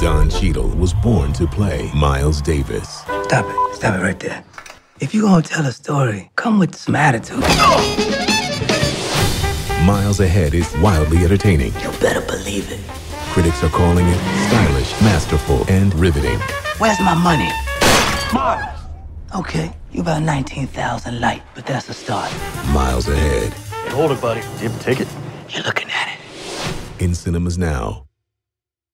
Don Cheadle was born to play Miles Davis. Stop it. Stop it right there. If you're gonna tell a story, come with some attitude. Miles Ahead is wildly entertaining. You better believe it. Critics are calling it stylish, masterful, and riveting. Where's my money? Miles! Okay, you about 19,000 light, but that's a start. Miles Ahead. Hey, hold it, buddy. Do you have a ticket? You're looking at it. In cinemas now.